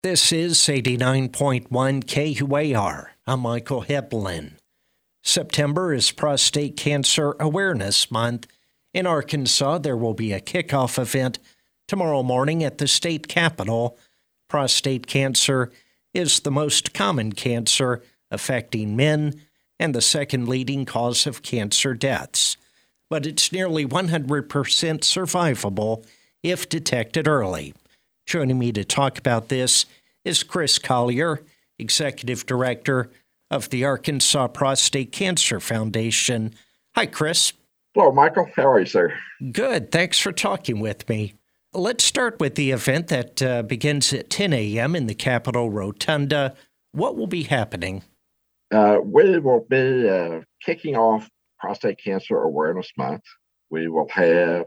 This is 89.1 KUAR. I'm Michael Heplin. September is Prostate Cancer Awareness Month. In Arkansas, there will be a kickoff event tomorrow morning at the state capitol. Prostate cancer is the most common cancer affecting men and the second leading cause of cancer deaths. But it's nearly 100% survivable if detected early. Joining me to talk about this is Chris Collier, Executive Director of the Arkansas Prostate Cancer Foundation. Hi, Chris. Hello, Michael. How are you, sir? Good. Thanks for talking with me. Let's start with the event that begins at 10 a.m. in the Capitol Rotunda. What will be happening? We will be kicking off Prostate Cancer Awareness Month. We will have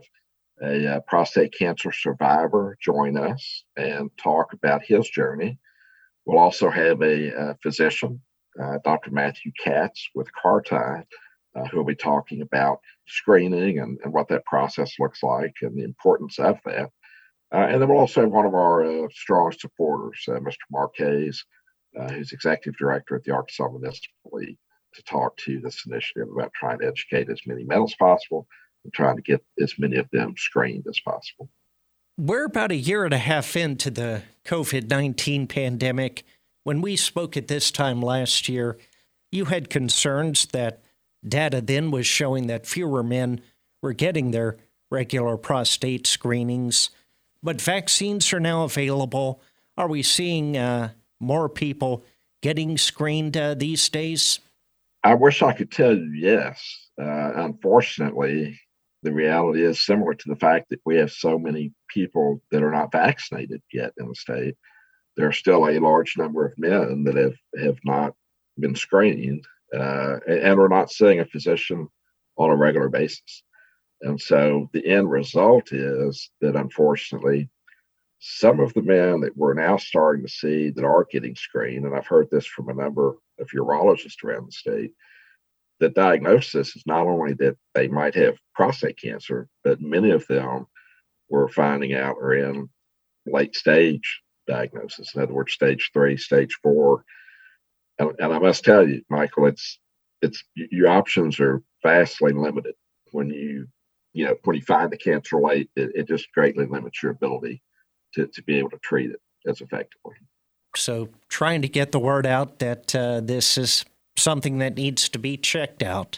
a prostate cancer survivor join us and talk about his journey. We'll also have a physician, Dr. Matthew Katz with CARTI, who will be talking about screening and what that process looks like and the importance of that. And then we'll also have one of our strong supporters, Mr. Marquez, who's Executive Director at the Arkansas Municipal League, to talk to this initiative about trying to educate as many men as possible and trying to get as many of them screened as possible. We're about a year and a half into the COVID-19 pandemic. When we spoke at this time last year, you had concerns that data then was showing that fewer men were getting their regular prostate screenings, but vaccines are now available. Are we seeing more people getting screened these days? I wish I could tell you yes. Unfortunately, the reality is similar to the fact that we have so many people that are not vaccinated yet in the state. There are still a large number of men that have not been screened and are not seeing a physician on a regular basis. And so the end result is that, unfortunately, some of the men that we're now starting to see that are getting screened, and I've heard this from a number of urologists around the state, the diagnosis is not only that they might have prostate cancer, but many of them we're finding out are in late stage diagnosis. In other words, stage 3, stage 4. And I must tell you, Michael, it's your options are vastly limited when you find the cancer late. It just greatly limits your ability to be able to treat it as effectively. So trying to get the word out that this is something that needs to be checked out.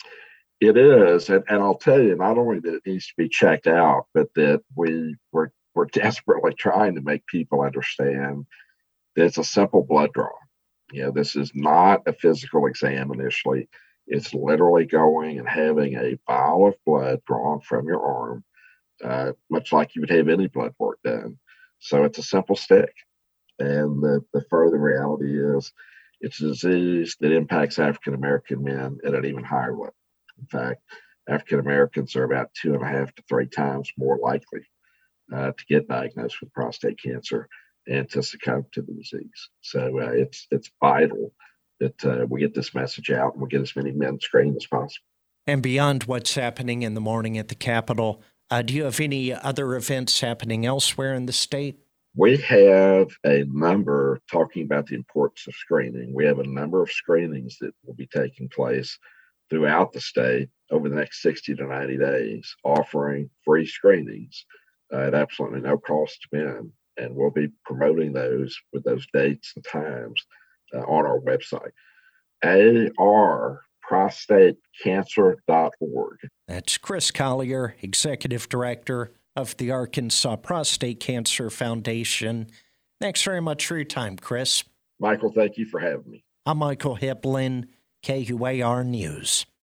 It is, and I'll tell you, not only that it needs to be checked out, but that we're desperately trying to make people understand that it's a simple blood draw. This is not a physical exam initially. It's literally going and having a vial of blood drawn from your arm, much like you would have any blood work done. So it's a simple stick. And the further reality is it's a disease that impacts African-American men at an even higher level. In fact, African-Americans are about 2.5 to 3 times more likely to get diagnosed with prostate cancer and to succumb to the disease. So it's vital that we get this message out and we get as many men screened as possible. And beyond what's happening in the morning at the Capitol, do you have any other events happening elsewhere in the state? We have a number talking about the importance of screening. We have a number of screenings that will be taking place throughout the state over the next 60 to 90 days, offering free screenings at absolutely no cost to men. And we'll be promoting those with those dates and times on our website, arprostatecancer.org. That's Chris Collier, Executive Director of the Arkansas Prostate Cancer Foundation. Thanks very much for your time, Chris. Michael, thank you for having me. I'm Michael Heplin, KUAR News.